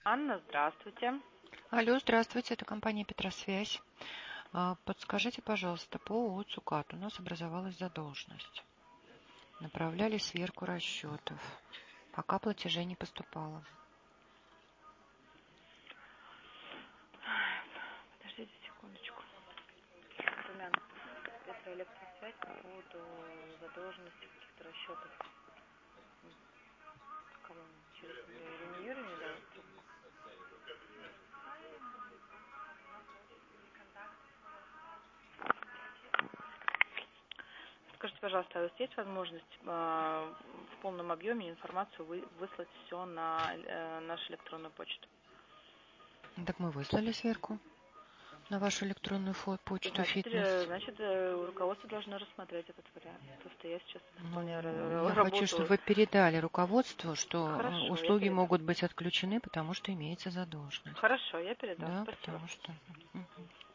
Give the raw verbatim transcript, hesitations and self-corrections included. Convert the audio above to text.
Анна, здравствуйте. Алло, здравствуйте, это компания Петросвязь. А, Подскажите, пожалуйста, по ООО «Цукат» у нас образовалась задолженность. Направляли сверку расчетов, пока платежей не поступало. Подождите секундочку. Румян, Петроэлектросвязь по поводу задолженности каких-то расчетов. Кому? Через Ирину Юрьевну дала трубку? Скажите, пожалуйста, а у вас есть возможность э, в полном объеме информацию вы, выслать все на э, нашу электронную почту? Так мы выслали сверку на вашу электронную фо- почту Значит, э, «Фитнес». значит, э, руководство должно рассмотреть этот вариант. Просто я сейчас выполняю Ну, ра- я хочу, чтобы работу. вы передали руководству, что э, Хорошо, я услуги передам. могут быть отключены, потому что имеется задолженность. Хорошо, я передам. Да, Спасибо. потому что... Мгм.